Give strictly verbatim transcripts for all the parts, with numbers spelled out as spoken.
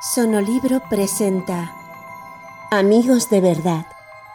Sonolibro presenta Amigos de verdad,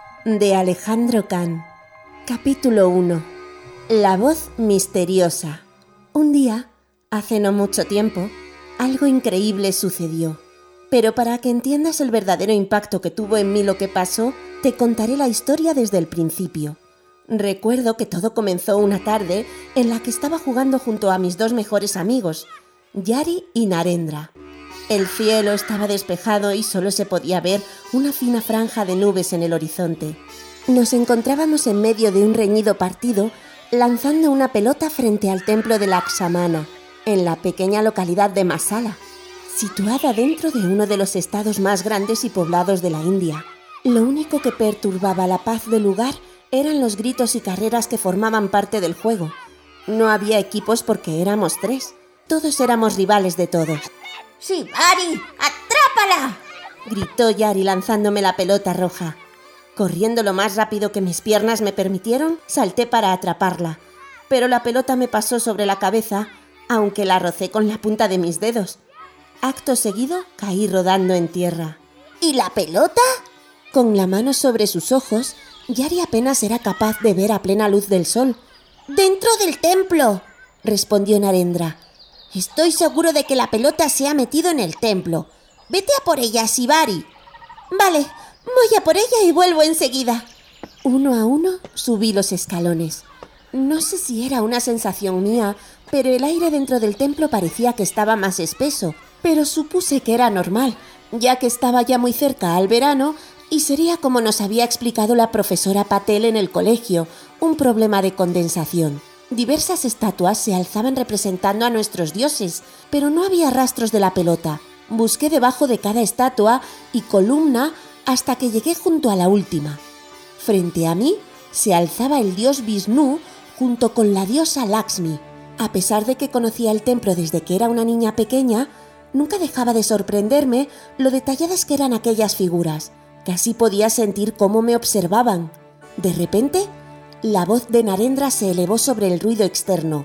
de Alejandro Can. Capítulo uno. La voz misteriosa. Un día, hace no mucho tiempo, algo increíble sucedió. Pero para que entiendas el verdadero impacto que tuvo en mí lo que pasó, te contaré la historia desde el principio. Recuerdo que todo comenzó una tarde en la que estaba jugando junto a mis dos mejores amigos, Yari y Narendra. El cielo estaba despejado y solo se podía ver una fina franja de nubes en el horizonte. Nos encontrábamos en medio de un reñido partido, lanzando una pelota frente al templo de Lakshmana, en la pequeña localidad de Masala, situada dentro de uno de los estados más grandes y poblados de la India. Lo único que perturbaba la paz del lugar eran los gritos y carreras que formaban parte del juego. No había equipos porque éramos tres. Todos éramos rivales de todos. ¡Shibari! ¡Atrápala!, gritó Yari lanzándome la pelota roja. Corriendo lo más rápido que mis piernas me permitieron, salté para atraparla. Pero la pelota me pasó sobre la cabeza, aunque la rocé con la punta de mis dedos. Acto seguido, caí rodando en tierra. ¿Y la pelota? Con la mano sobre sus ojos, Yari apenas era capaz de ver a plena luz del sol. ¡Dentro del templo!, respondió Narendra. Estoy seguro de que la pelota se ha metido en el templo. Vete a por ella, Shibari. Vale, voy a por ella y vuelvo enseguida. Uno a uno subí los escalones. No sé si era una sensación mía, pero el aire dentro del templo parecía que estaba más espeso, pero supuse que era normal, ya que estaba ya muy cerca al verano y sería como nos había explicado la profesora Patel en el colegio, un problema de condensación. Diversas estatuas se alzaban representando a nuestros dioses, pero no había rastros de la pelota. Busqué debajo de cada estatua y columna hasta que llegué junto a la última. Frente a mí se alzaba el dios Vishnu junto con la diosa Lakshmi. A pesar de que conocía el templo desde que era una niña pequeña, nunca dejaba de sorprenderme lo detalladas que eran aquellas figuras. Casi podía sentir cómo me observaban. De repente, la voz de Narendra se elevó sobre el ruido externo.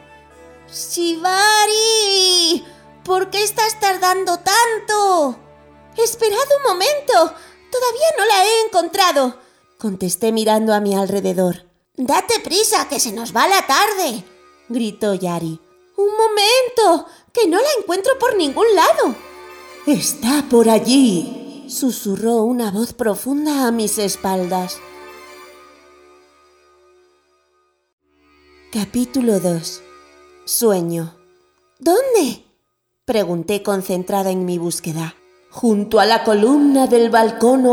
¡Shibari! ¿Por qué estás tardando tanto? ¡Esperad un momento! ¡Todavía no la he encontrado!, contesté mirando a mi alrededor. ¡Date prisa, que se nos va la tarde!, gritó Yari. ¡Un momento! ¡Que no la encuentro por ningún lado! ¡Está por allí!, susurró una voz profunda a mis espaldas. Capítulo dos. Sueño. ¿Dónde?, pregunté concentrada en mi búsqueda. Junto a la columna del balcón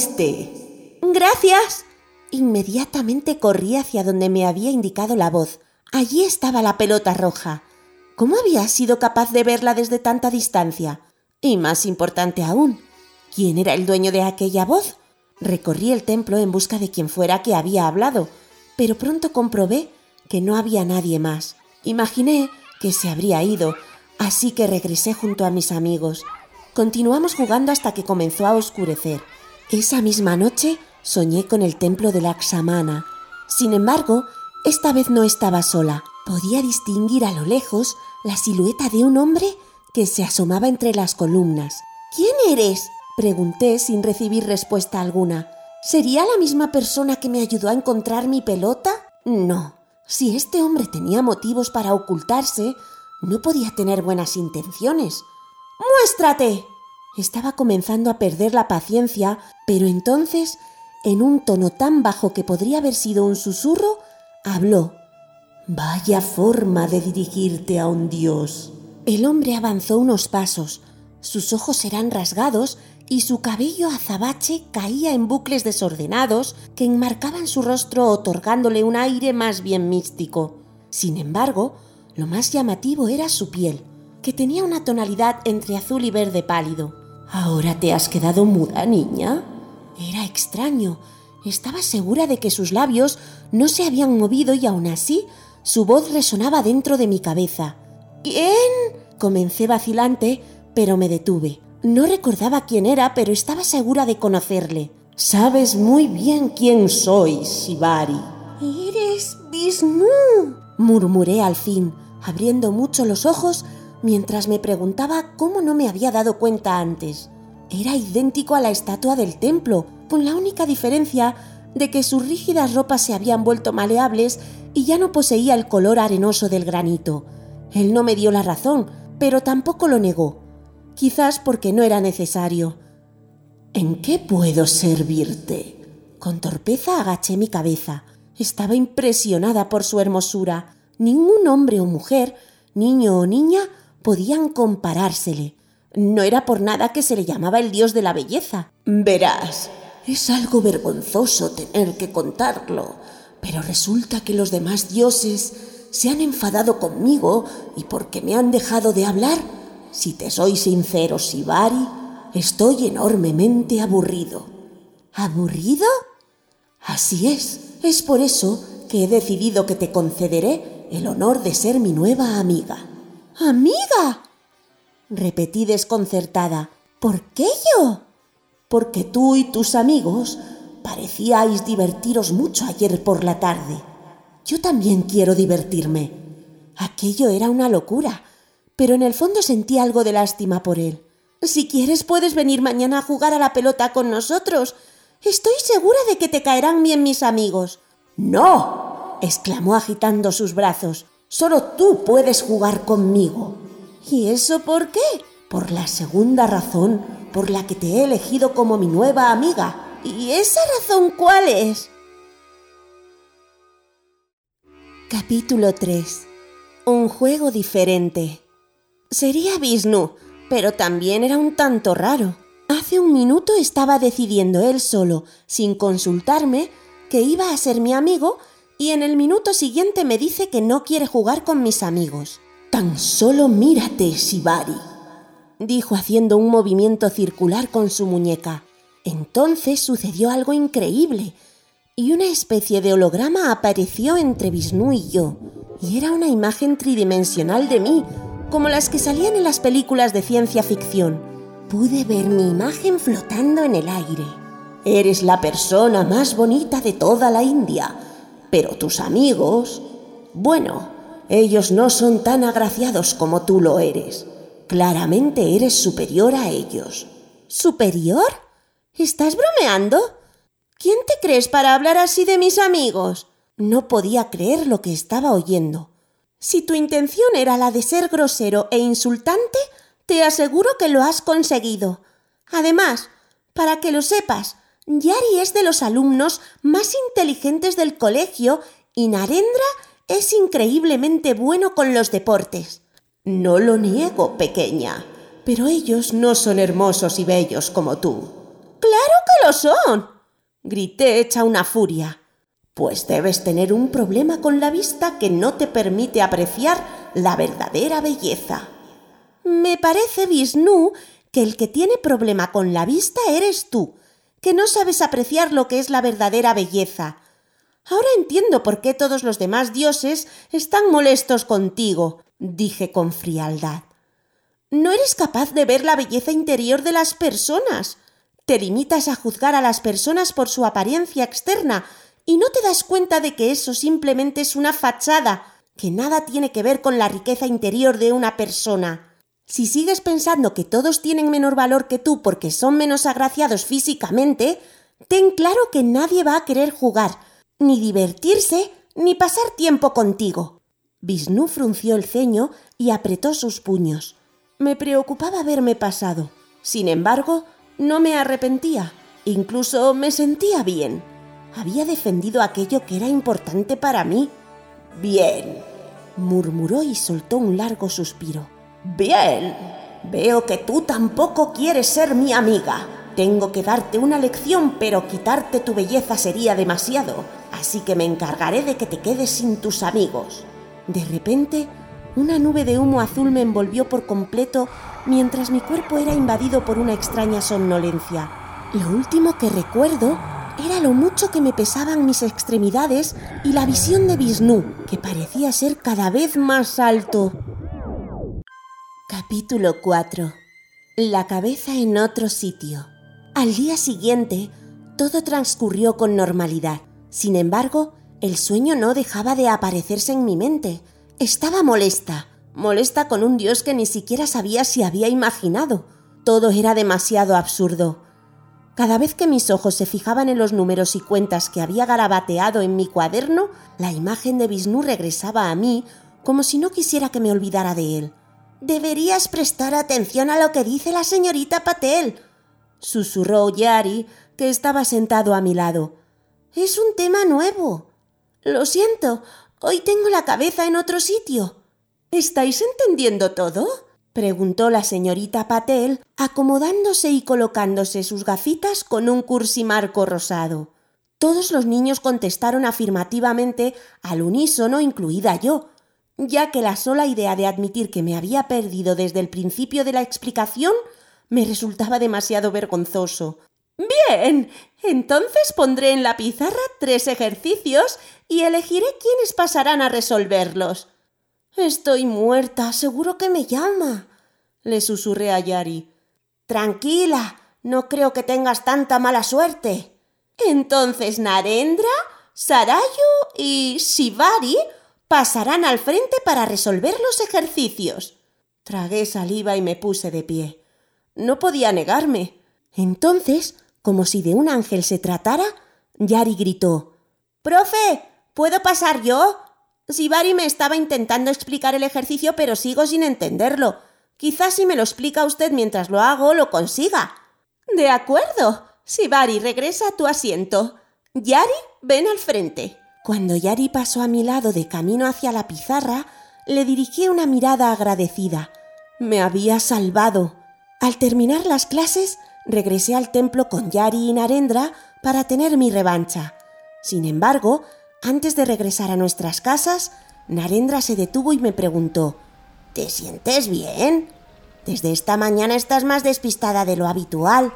oeste. ¡Gracias! Inmediatamente corrí hacia donde me había indicado la voz. Allí estaba la pelota roja. ¿Cómo había sido capaz de verla desde tanta distancia? Y más importante aún, ¿quién era el dueño de aquella voz? Recorrí el templo en busca de quien fuera que había hablado, pero pronto comprobé que no había nadie más. Imaginé que se habría ido, así que regresé junto a mis amigos. Continuamos jugando hasta que comenzó a oscurecer. Esa misma noche soñé con el templo de Lakshmana. Sin embargo, esta vez no estaba sola. Podía distinguir a lo lejos la silueta de un hombre que se asomaba entre las columnas. ¿Quién eres?, pregunté sin recibir respuesta alguna. ¿Sería la misma persona que me ayudó a encontrar mi pelota? No. Si este hombre tenía motivos para ocultarse, no podía tener buenas intenciones. ¡Muéstrate! Estaba comenzando a perder la paciencia, pero entonces, en un tono tan bajo que podría haber sido un susurro, habló. Vaya forma de dirigirte a un dios. El hombre avanzó unos pasos. Sus ojos eran rasgados y su cabello azabache caía en bucles desordenados que enmarcaban su rostro otorgándole un aire más bien místico. Sin embargo, lo más llamativo era su piel, que tenía una tonalidad entre azul y verde pálido. ¿Ahora te has quedado muda, niña? Era extraño. Estaba segura de que sus labios no se habían movido y aún así su voz resonaba dentro de mi cabeza. ¿Quién?, comencé vacilante, pero me detuve. No recordaba quién era, pero estaba segura de conocerle. Sabes muy bien quién soy, Shibari. «Eres Vishnu», murmuré al fin, abriendo mucho los ojos mientras me preguntaba cómo no me había dado cuenta antes. Era idéntico a la estatua del templo, con la única diferencia de que sus rígidas ropas se habían vuelto maleables y ya no poseía el color arenoso del granito. Él no me dio la razón, pero tampoco lo negó, quizás porque no era necesario. ¿En qué puedo servirte? Con torpeza agaché mi cabeza. Estaba impresionada por su hermosura. Ningún hombre o mujer, niño o niña, podían comparársele. No era por nada que se le llamaba el dios de la belleza. Verás, es algo vergonzoso tener que contarlo, pero resulta que los demás dioses se han enfadado conmigo y porque me han dejado de hablar. Si te soy sincero, Shibari, estoy enormemente aburrido. ¿Aburrido? Así es. Es por eso que he decidido que te concederé el honor de ser mi nueva amiga. ¿Amiga? Repetí desconcertada. ¿Por qué yo? Porque tú y tus amigos parecíais divertiros mucho ayer por la tarde. Yo también quiero divertirme. Aquello era una locura, pero en el fondo sentí algo de lástima por él. Si quieres puedes venir mañana a jugar a la pelota con nosotros. Estoy segura de que te caerán bien mis amigos. ¡No!, exclamó agitando sus brazos. Solo tú puedes jugar conmigo. ¿Y eso por qué? Por la segunda razón por la que te he elegido como mi nueva amiga. ¿Y esa razón cuál es? Capítulo tres. Un juego diferente. Sería Vishnu, pero también era un tanto raro. Hace un minuto estaba decidiendo él solo, sin consultarme, que iba a ser mi amigo, y en el minuto siguiente me dice que no quiere jugar con mis amigos. Tan solo mírate, Shibari, dijo haciendo un movimiento circular con su muñeca. Entonces sucedió algo increíble, y una especie de holograma apareció entre Vishnu y yo, y era una imagen tridimensional de mí, como las que salían en las películas de ciencia ficción. Pude ver mi imagen flotando en el aire. Eres la persona más bonita de toda la India, pero tus amigos, bueno, ellos no son tan agraciados como tú lo eres. Claramente eres superior a ellos. ¿Superior? ¿Estás bromeando? ¿Quién te crees para hablar así de mis amigos? No podía creer lo que estaba oyendo. Si tu intención era la de ser grosero e insultante, te aseguro que lo has conseguido. Además, para que lo sepas, Yari es de los alumnos más inteligentes del colegio y Narendra es increíblemente bueno con los deportes. No lo niego, pequeña, pero ellos no son hermosos y bellos como tú. ¡Claro que lo son!, grité hecha una furia. Pues debes tener un problema con la vista que no te permite apreciar la verdadera belleza. Me parece, Vishnu, que el que tiene problema con la vista eres tú, que no sabes apreciar lo que es la verdadera belleza. Ahora entiendo por qué todos los demás dioses están molestos contigo, dije con frialdad. No eres capaz de ver la belleza interior de las personas. Te limitas a juzgar a las personas por su apariencia externa y no te das cuenta de que eso simplemente es una fachada, que nada tiene que ver con la riqueza interior de una persona. Si sigues pensando que todos tienen menor valor que tú porque son menos agraciados físicamente, ten claro que nadie va a querer jugar, ni divertirse, ni pasar tiempo contigo. Vishnu frunció el ceño y apretó sus puños. Me preocupaba haberme pasado. Sin embargo, no me arrepentía. Incluso me sentía bien. Había defendido aquello que era importante para mí. Bien, murmuró y soltó un largo suspiro. Bien, veo que tú tampoco quieres ser mi amiga. Tengo que darte una lección, pero quitarte tu belleza sería demasiado, así que me encargaré de que te quedes sin tus amigos. De repente, una nube de humo azul me envolvió por completo mientras mi cuerpo era invadido por una extraña somnolencia. Lo último que recuerdo era lo mucho que me pesaban mis extremidades y la visión de Vishnu, que parecía ser cada vez más alto. Capítulo cuatro. La cabeza en otro sitio. Al día siguiente, todo transcurrió con normalidad. Sin embargo, el sueño no dejaba de aparecerse en mi mente. Estaba molesta, molesta con un dios que ni siquiera sabía si había imaginado. Todo era demasiado absurdo. Cada vez que mis ojos se fijaban en los números y cuentas que había garabateado en mi cuaderno, la imagen de Vishnu regresaba a mí como si no quisiera que me olvidara de él. «Deberías prestar atención a lo que dice la señorita Patel», susurró Yari, que estaba sentado a mi lado. «Es un tema nuevo». «Lo siento, hoy tengo la cabeza en otro sitio». «¿Estáis entendiendo todo?», preguntó la señorita Patel, acomodándose y colocándose sus gafitas con un cursimarco rosado. Todos los niños contestaron afirmativamente al unísono, incluida yo, ya que la sola idea de admitir que me había perdido desde el principio de la explicación me resultaba demasiado vergonzoso. «Bien, entonces pondré en la pizarra tres ejercicios y elegiré quiénes pasarán a resolverlos». «Estoy muerta, seguro que me llama», le susurré a Yari. «Tranquila, no creo que tengas tanta mala suerte». «Entonces Narendra, Sarayu y Shivari pasarán al frente para resolver los ejercicios». Tragué saliva y me puse de pie. No podía negarme. Entonces, como si de un ángel se tratara, Yari gritó: «¡Profe! ¿Puedo pasar yo?» Shivari me estaba intentando explicar el ejercicio, pero sigo sin entenderlo. Quizás si me lo explica usted mientras lo hago, lo consiga. «De acuerdo. Shivari, regresa a tu asiento. Yari, ven al frente». Cuando Yari pasó a mi lado de camino hacia la pizarra, le dirigí una mirada agradecida. Me había salvado. Al terminar las clases, regresé al templo con Yari y Narendra para tener mi revancha. Sin embargo, antes de regresar a nuestras casas, Narendra se detuvo y me preguntó: «¿Te sientes bien? Desde esta mañana estás más despistada de lo habitual».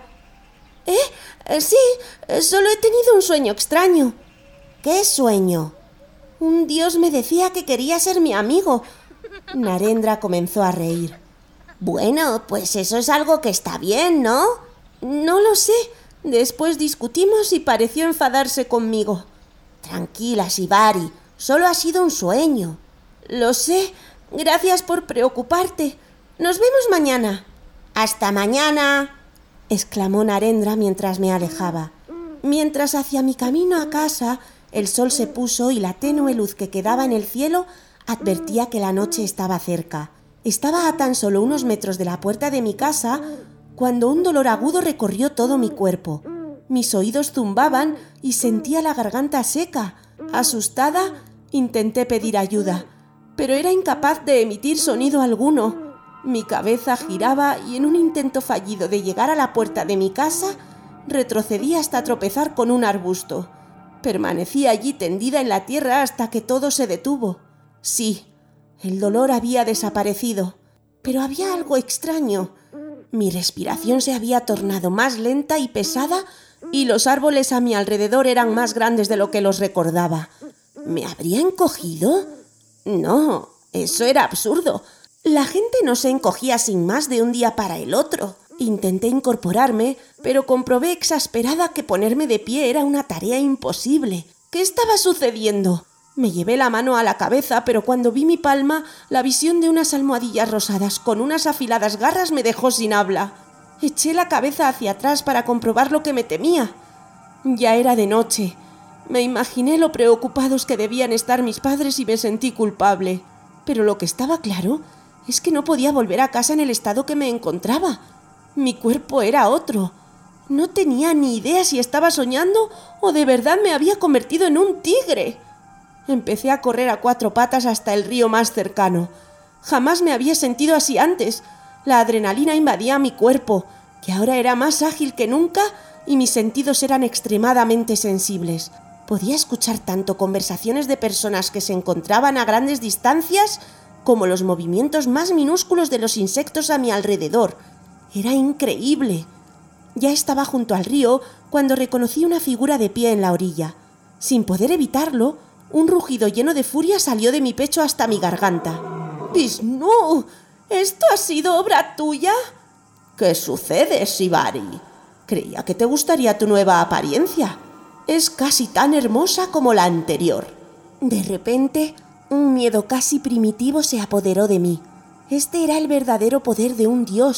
¿Eh? Sí, solo he tenido un sueño extraño». «¿Qué sueño?» «Un dios me decía que quería ser mi amigo». Narendra comenzó a reír. «Bueno, pues eso es algo que está bien, ¿no?» «No lo sé. Después discutimos y pareció enfadarse conmigo». «Tranquila, Shivari, solo ha sido un sueño». «Lo sé. Gracias por preocuparte. Nos vemos mañana». «Hasta mañana», exclamó Narendra mientras me alejaba. Mientras hacia mi camino a casa el sol se puso y la tenue luz que quedaba en el cielo advertía que la noche estaba cerca. Estaba a tan solo unos metros de la puerta de mi casa cuando un dolor agudo recorrió todo mi cuerpo. Mis oídos zumbaban y sentía la garganta seca. Asustada, intenté pedir ayuda, pero era incapaz de emitir sonido alguno. Mi cabeza giraba y en un intento fallido de llegar a la puerta de mi casa, retrocedí hasta tropezar con un arbusto. Permanecí allí tendida en la tierra hasta que todo se detuvo. Sí, el dolor había desaparecido, pero había algo extraño. Mi respiración se había tornado más lenta y pesada y los árboles a mi alrededor eran más grandes de lo que los recordaba. ¿Me habría encogido? No, eso era absurdo. La gente no se encogía sin más de un día para el otro. Intenté incorporarme, pero comprobé exasperada que ponerme de pie era una tarea imposible. ¿Qué estaba sucediendo? Me llevé la mano a la cabeza, pero cuando vi mi palma, la visión de unas almohadillas rosadas con unas afiladas garras me dejó sin habla. Eché la cabeza hacia atrás para comprobar lo que me temía. Ya era de noche. Me imaginé lo preocupados que debían estar mis padres y me sentí culpable. Pero lo que estaba claro es que no podía volver a casa en el estado que me encontraba. Mi cuerpo era otro. No tenía ni idea si estaba soñando o de verdad me había convertido en un tigre. Empecé a correr a cuatro patas hasta el río más cercano. Jamás me había sentido así antes. La adrenalina invadía mi cuerpo, que ahora era más ágil que nunca, y mis sentidos eran extremadamente sensibles. Podía escuchar tanto conversaciones de personas que se encontraban a grandes distancias como los movimientos más minúsculos de los insectos a mi alrededor. Era increíble. Ya estaba junto al río cuando reconocí una figura de pie en la orilla. Sin poder evitarlo, un rugido lleno de furia salió de mi pecho hasta mi garganta. «¡Vishnu! ¿Esto ha sido obra tuya?» «¿Qué sucede, Shivari? Creía que te gustaría tu nueva apariencia. Es casi tan hermosa como la anterior». De repente, un miedo casi primitivo se apoderó de mí. Este era el verdadero poder de un dios,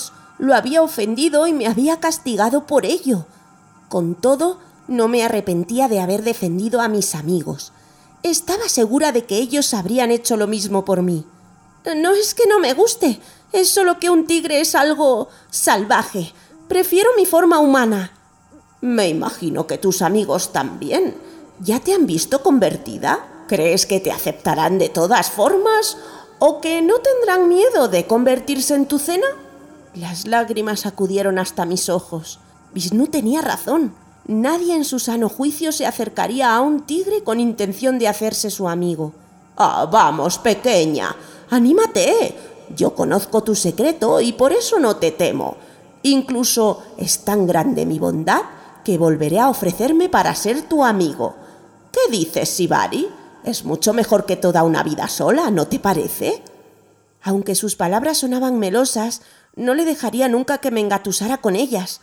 Lo había ofendido y me había castigado por ello. Con todo, no me arrepentía de haber defendido a mis amigos. Estaba segura de que ellos habrían hecho lo mismo por mí. No es que no me guste, es solo que un tigre es algo salvaje. Prefiero mi forma humana. Me imagino que tus amigos también. ¿Ya te han visto convertida? ¿Crees que te aceptarán de todas formas o que no tendrán miedo de convertirse en tu cena? Las lágrimas acudieron hasta mis ojos. Vishnu tenía razón. Nadie en su sano juicio se acercaría a un tigre con intención de hacerse su amigo. Ah, vamos, pequeña, anímate. Yo conozco tu secreto y por eso no te temo. Incluso es tan grande mi bondad que volveré a ofrecerme para ser tu amigo. ¿Qué dices, Shibari? Es mucho mejor que toda una vida sola, ¿no te parece? Aunque sus palabras sonaban melosas, no le dejaría nunca que me engatusara con ellas.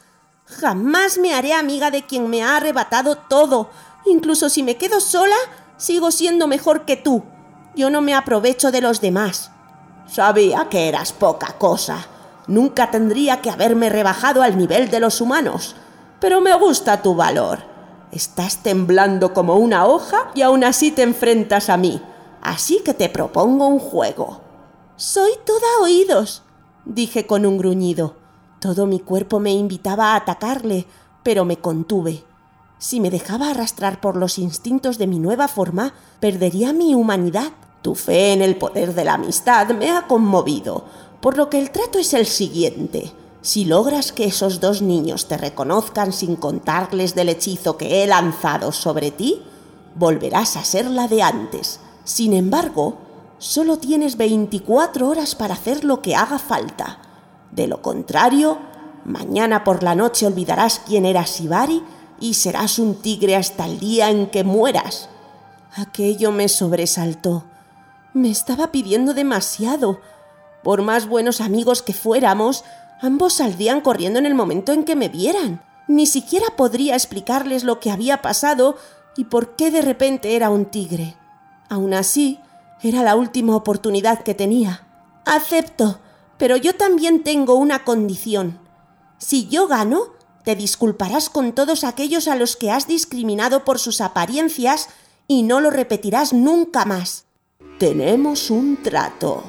Jamás me haré amiga de quien me ha arrebatado todo. Incluso si me quedo sola, sigo siendo mejor que tú. Yo no me aprovecho de los demás. Sabía que eras poca cosa. Nunca tendría que haberme rebajado al nivel de los humanos. Pero me gusta tu valor. Estás temblando como una hoja y aún así te enfrentas a mí. Así que te propongo un juego. Soy toda oídos, dije con un gruñido. Todo mi cuerpo me invitaba a atacarle, pero me contuve. Si me dejaba arrastrar por los instintos de mi nueva forma, perdería mi humanidad. Tu fe en el poder de la amistad me ha conmovido, por lo que el trato es el siguiente. Si logras que esos dos niños te reconozcan sin contarles del hechizo que he lanzado sobre ti, volverás a ser la de antes. Sin embargo, solo tienes veinticuatro horas para hacer lo que haga falta. De lo contrario, mañana por la noche olvidarás quién era Shibari y serás un tigre hasta el día en que mueras. Aquello me sobresaltó. Me estaba pidiendo demasiado. Por más buenos amigos que fuéramos, ambos saldrían corriendo en el momento en que me vieran. Ni siquiera podría explicarles lo que había pasado y por qué de repente era un tigre. Aún así, era la última oportunidad que tenía. Acepto, pero yo también tengo una condición. Si yo gano, te disculparás con todos aquellos a los que has discriminado por sus apariencias y no lo repetirás nunca más. Tenemos un trato.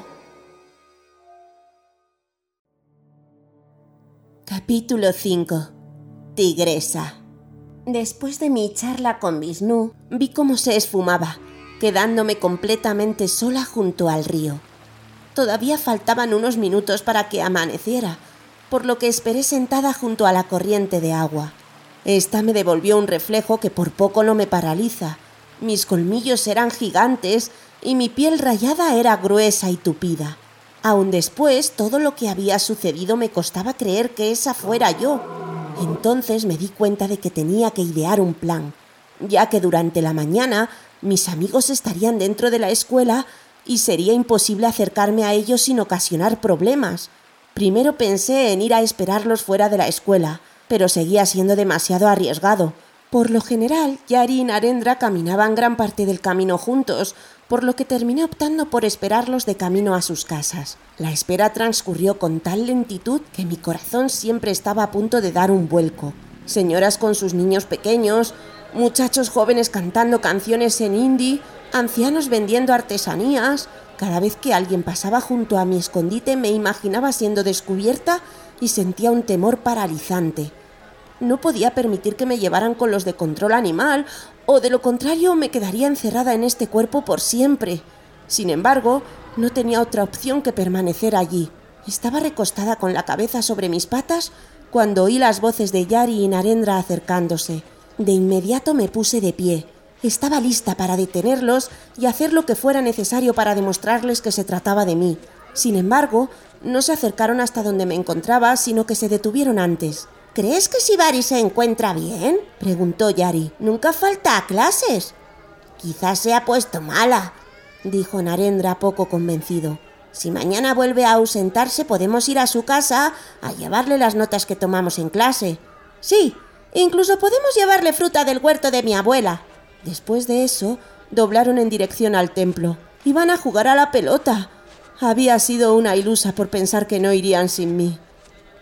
Capítulo cinco. Tigresa. Después de mi charla con Vishnu, vi cómo se esfumaba, quedándome completamente sola junto al río. Todavía faltaban unos minutos para que amaneciera, por lo que esperé sentada junto a la corriente de agua. Esta me devolvió un reflejo que por poco no me paraliza. Mis colmillos eran gigantes y mi piel rayada era gruesa y tupida. Aún después, todo lo que había sucedido me costaba creer que esa fuera yo. Entonces me di cuenta de que tenía que idear un plan, ya que durante la mañana mis amigos estarían dentro de la escuela y sería imposible acercarme a ellos sin ocasionar problemas. Primero pensé en ir a esperarlos fuera de la escuela, pero seguía siendo demasiado arriesgado. Por lo general, Yari y Narendra caminaban gran parte del camino juntos, por lo que terminé optando por esperarlos de camino a sus casas. La espera transcurrió con tal lentitud que mi corazón siempre estaba a punto de dar un vuelco. Señoras con sus niños pequeños, muchachos jóvenes cantando canciones en hindi, ancianos vendiendo artesanías. Cada vez que alguien pasaba junto a mi escondite me imaginaba siendo descubierta y sentía un temor paralizante. No podía permitir que me llevaran con los de control animal, o de lo contrario me quedaría encerrada en este cuerpo por siempre. Sin embargo, no tenía otra opción que permanecer allí. Estaba recostada con la cabeza sobre mis patas cuando oí las voces de Yari y Narendra acercándose. De inmediato me puse de pie. Estaba lista para detenerlos y hacer lo que fuera necesario para demostrarles que se trataba de mí. Sin embargo, no se acercaron hasta donde me encontraba, sino que se detuvieron antes. ¿Crees que Shibari se encuentra bien?, preguntó Yari. Nunca falta a clases. Quizás se ha puesto mala, dijo Narendra poco convencido. Si mañana vuelve a ausentarse, podemos ir a su casa a llevarle las notas que tomamos en clase. Sí, incluso podemos llevarle fruta del huerto de mi abuela. Después de eso, doblaron en dirección al templo. Iban a jugar a la pelota. Había sido una ilusa por pensar que no irían sin mí.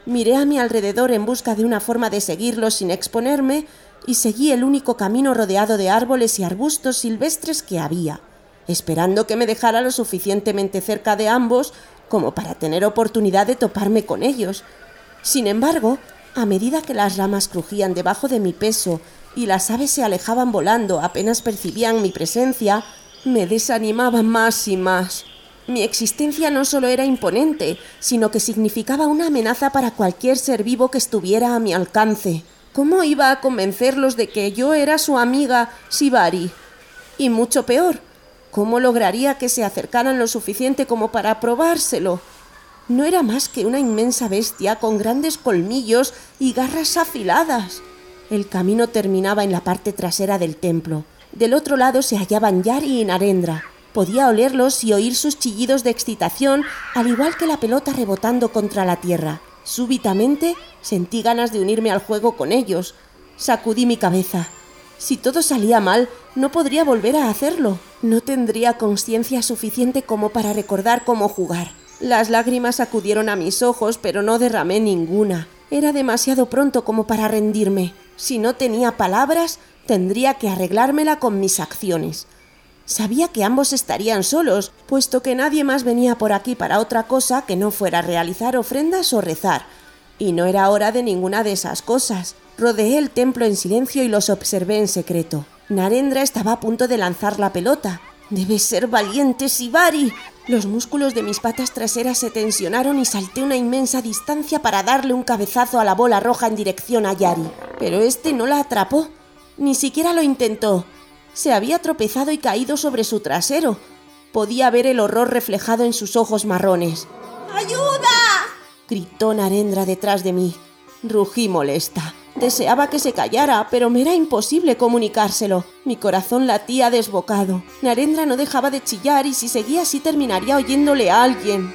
Miré a mi alrededor en busca de una forma de seguirlos sin exponerme y seguí el único camino rodeado de árboles y arbustos silvestres que había, esperando que me dejara lo suficientemente cerca de ambos como para tener oportunidad de toparme con ellos. Sin embargo, a medida que las ramas crujían debajo de mi peso y las aves se alejaban volando apenas percibían mi presencia, me desanimaba más y más. Mi existencia no solo era imponente, sino que significaba una amenaza para cualquier ser vivo que estuviera a mi alcance. ¿Cómo iba a convencerlos de que yo era su amiga Shibari? Y mucho peor, ¿cómo lograría que se acercaran lo suficiente como para probárselo? No era más que una inmensa bestia con grandes colmillos y garras afiladas. El camino terminaba en la parte trasera del templo. Del otro lado se hallaban Yari y Narendra. Podía olerlos y oír sus chillidos de excitación, al igual que la pelota rebotando contra la tierra. Súbitamente sentí ganas de unirme al juego con ellos. Sacudí mi cabeza. Si todo salía mal, no podría volver a hacerlo. No tendría conciencia suficiente como para recordar cómo jugar. Las lágrimas acudieron a mis ojos, pero no derramé ninguna. Era demasiado pronto como para rendirme. Si no tenía palabras, tendría que arreglármela con mis acciones. Sabía que ambos estarían solos, puesto que nadie más venía por aquí para otra cosa que no fuera realizar ofrendas o rezar. Y no era hora de ninguna de esas cosas. Rodeé el templo en silencio y los observé en secreto. Narendra estaba a punto de lanzar la pelota. «¡Debes ser valiente, Shibari!». Los músculos de mis patas traseras se tensionaron y salté una inmensa distancia para darle un cabezazo a la bola roja en dirección a Yari. Pero este no la atrapó. Ni siquiera lo intentó. Se había tropezado y caído sobre su trasero. Podía ver el horror reflejado en sus ojos marrones. ¡Ayuda!, gritó Narendra detrás de mí. Rugí molesta. Deseaba que se callara, pero me era imposible comunicárselo. Mi corazón latía desbocado. Narendra no dejaba de chillar y si seguía así terminaría oyéndole a alguien.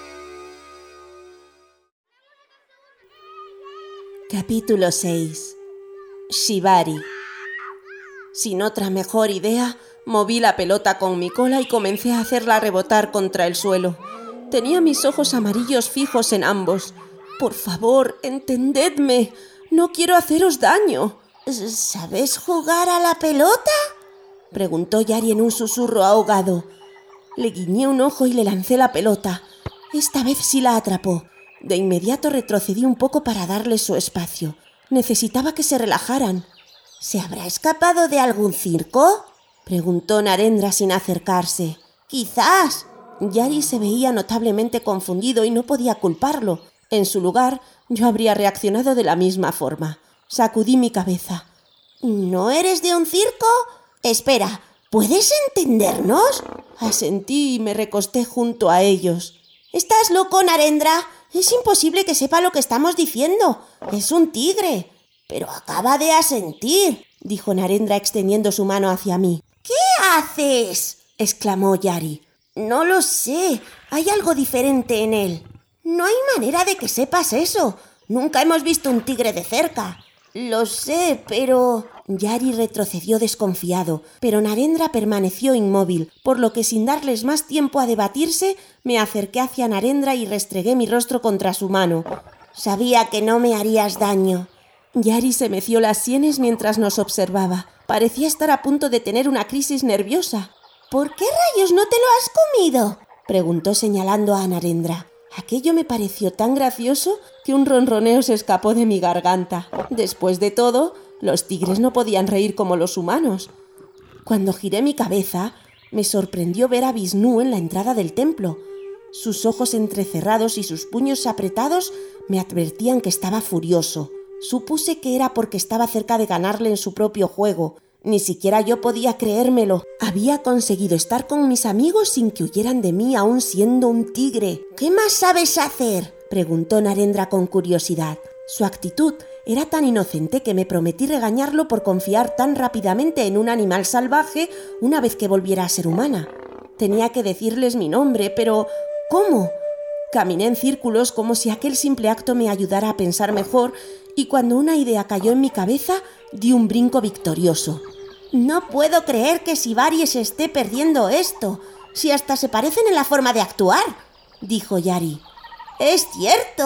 Capítulo seis. Shibari. Sin otra mejor idea, moví la pelota con mi cola y comencé a hacerla rebotar contra el suelo. Tenía mis ojos amarillos fijos en ambos. «Por favor, entendedme. No quiero haceros daño». ¿Sabes jugar a la pelota?, preguntó Yari en un susurro ahogado. Le guiñé un ojo y le lancé la pelota. Esta vez sí la atrapó. De inmediato retrocedí un poco para darles su espacio. Necesitaba que se relajaran. ¿Se habrá escapado de algún circo?, preguntó Narendra sin acercarse. «Quizás». Yari se veía notablemente confundido y no podía culparlo. En su lugar, yo habría reaccionado de la misma forma. Sacudí mi cabeza. ¿No eres de un circo? Espera, ¿puedes entendernos?, asentí y me recosté junto a ellos. ¿Estás loco, Narendra? Es imposible que sepa lo que estamos diciendo. Es un tigre. Pero acaba de asentir, dijo Narendra extendiendo su mano hacia mí. ¿Qué haces?, exclamó Yari. No lo sé. Hay algo diferente en él. No hay manera de que sepas eso. Nunca hemos visto un tigre de cerca. Lo sé, pero... Yari retrocedió desconfiado, pero Narendra permaneció inmóvil, por lo que sin darles más tiempo a debatirse, me acerqué hacia Narendra y restregué mi rostro contra su mano. Sabía que no me harías daño. Yari se meció las sienes mientras nos observaba. Parecía estar a punto de tener una crisis nerviosa. ¿Por qué rayos no te lo has comido?, preguntó señalando a Narendra. Aquello me pareció tan gracioso que un ronroneo se escapó de mi garganta. Después de todo, los tigres no podían reír como los humanos. Cuando giré mi cabeza, me sorprendió ver a Vishnu en la entrada del templo. Sus ojos entrecerrados y sus puños apretados me advertían que estaba furioso. Supuse que era porque estaba cerca de ganarle en su propio juego. Ni siquiera yo podía creérmelo. Había conseguido estar con mis amigos sin que huyeran de mí aún siendo un tigre. ¿Qué más sabes hacer?, preguntó Narendra con curiosidad. Su actitud era tan inocente que me prometí regañarlo por confiar tan rápidamente en un animal salvaje una vez que volviera a ser humana. Tenía que decirles mi nombre, pero ¿cómo? Caminé en círculos como si aquel simple acto me ayudara a pensar mejor y cuando una idea cayó en mi cabeza, di un brinco victorioso. No puedo creer que Shibari se esté perdiendo esto, si hasta se parecen en la forma de actuar, dijo Yari. Es cierto,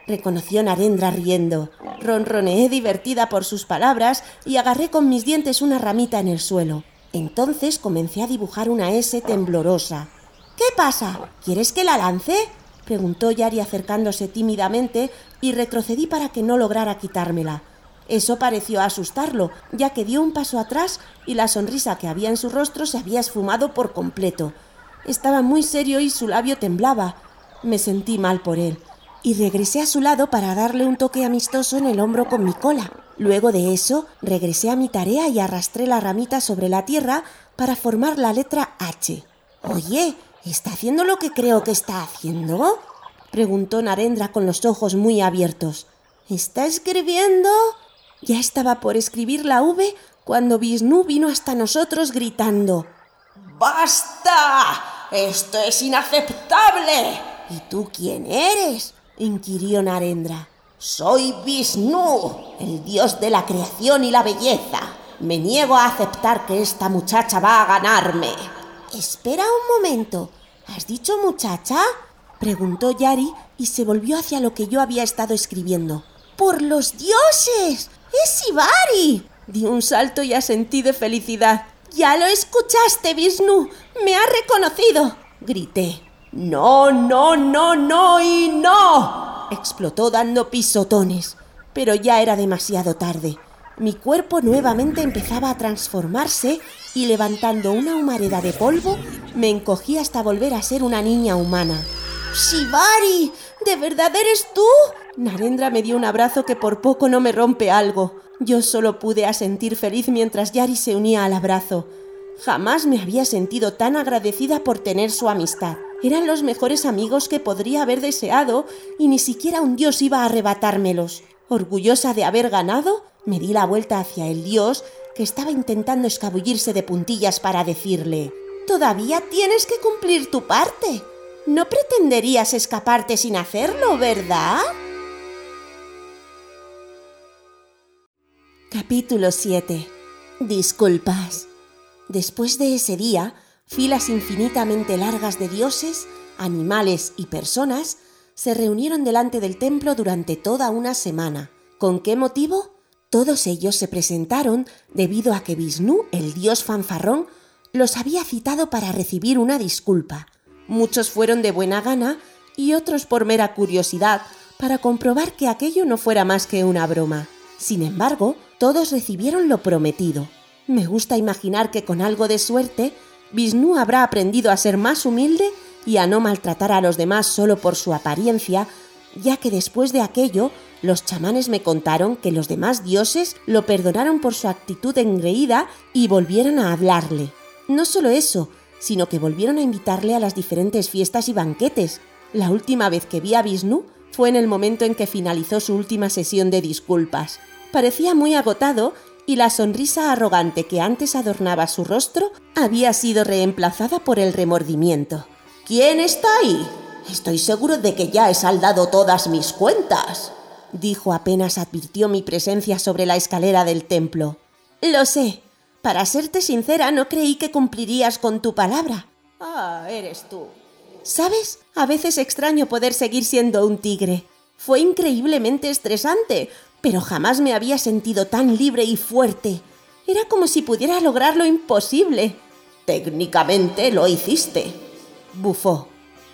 reconoció Narendra riendo. Ronroneé divertida por sus palabras y agarré con mis dientes una ramita en el suelo. Entonces comencé a dibujar una ese temblorosa. ¿Qué pasa? ¿Quieres que la lance?, preguntó Yari acercándose tímidamente y retrocedí para que no lograra quitármela. Eso pareció asustarlo, ya que dio un paso atrás y la sonrisa que había en su rostro se había esfumado por completo. Estaba muy serio y su labio temblaba. Me sentí mal por él y regresé a su lado para darle un toque amistoso en el hombro con mi cola. Luego de eso, regresé a mi tarea y arrastré la ramita sobre la tierra para formar la letra H. «Oye, ¿está haciendo lo que creo que está haciendo?», preguntó Narendra con los ojos muy abiertos. «¿Está escribiendo?». Ya estaba por escribir la V cuando Vishnu vino hasta nosotros gritando: «¡Basta! ¡Esto es inaceptable!». «¿Y tú quién eres?», inquirió Narendra. «Soy Vishnu, el dios de la creación y la belleza. Me niego a aceptar que esta muchacha va a ganarme». «Espera un momento, ¿has dicho muchacha?», preguntó Yari y se volvió hacia lo que yo había estado escribiendo. «¡Por los dioses! ¡Es Shivari!». Di un salto y asentí de felicidad. «Ya lo escuchaste, Vishnu, me ha reconocido», grité. «No, no, no, no y no», explotó dando pisotones. Pero ya era demasiado tarde. Mi cuerpo nuevamente empezaba a transformarse y levantando una humareda de polvo, me encogí hasta volver a ser una niña humana. «Shivari, ¿de verdad eres tú?». Narendra me dio un abrazo que por poco no me rompe algo. Yo solo pude asentir feliz mientras Yari se unía al abrazo. Jamás me había sentido tan agradecida por tener su amistad. Eran los mejores amigos que podría haber deseado y ni siquiera un dios iba a arrebatármelos. Orgullosa de haber ganado, me di la vuelta hacia el dios, que estaba intentando escabullirse de puntillas para decirle: «Todavía tienes que cumplir tu parte. No pretenderías escaparte sin hacerlo, ¿verdad?». Capítulo siete. Disculpas. Después de ese día, filas infinitamente largas de dioses, animales y personas se reunieron delante del templo durante toda una semana. ¿Con qué motivo? Todos ellos se presentaron debido a que Vishnu, el dios fanfarrón, los había citado para recibir una disculpa. Muchos fueron de buena gana y otros por mera curiosidad para comprobar que aquello no fuera más que una broma. Sin embargo, todos recibieron lo prometido. Me gusta imaginar que con algo de suerte, Vishnu habrá aprendido a ser más humilde y a no maltratar a los demás solo por su apariencia, ya que después de aquello, los chamanes me contaron que los demás dioses lo perdonaron por su actitud engreída y volvieron a hablarle. No solo eso, sino que volvieron a invitarle a las diferentes fiestas y banquetes. La última vez que vi a Vishnu fue en el momento en que finalizó su última sesión de disculpas. Parecía muy agotado y la sonrisa arrogante que antes adornaba su rostro había sido reemplazada por el remordimiento. «¿Quién está ahí? Estoy seguro de que ya he saldado todas mis cuentas», dijo apenas advirtió mi presencia sobre la escalera del templo. «Lo sé. Para serte sincera, no creí que cumplirías con tu palabra». «Ah, eres tú». ¿Sabes? A veces extraño poder seguir siendo un tigre. Fue increíblemente estresante, pero jamás me había sentido tan libre y fuerte. Era como si pudiera lograr lo imposible. «Técnicamente lo hiciste», bufó.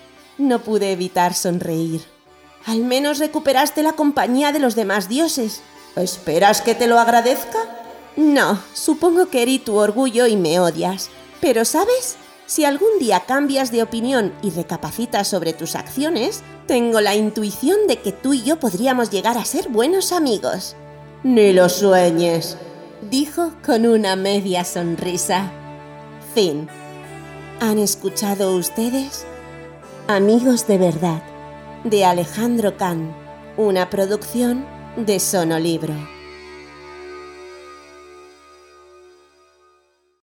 No pude evitar sonreír. «Al menos recuperaste la compañía de los demás dioses». «¿Esperas que te lo agradezca?» «No, supongo que herí tu orgullo y me odias. Pero, ¿sabes? Si algún día cambias de opinión y recapacitas sobre tus acciones, tengo la intuición de que tú y yo podríamos llegar a ser buenos amigos». «Ni lo sueñes», dijo con una media sonrisa. Fin. ¿Han escuchado ustedes? Amigos de verdad, de Alejandro Can, una producción de Sonolibro.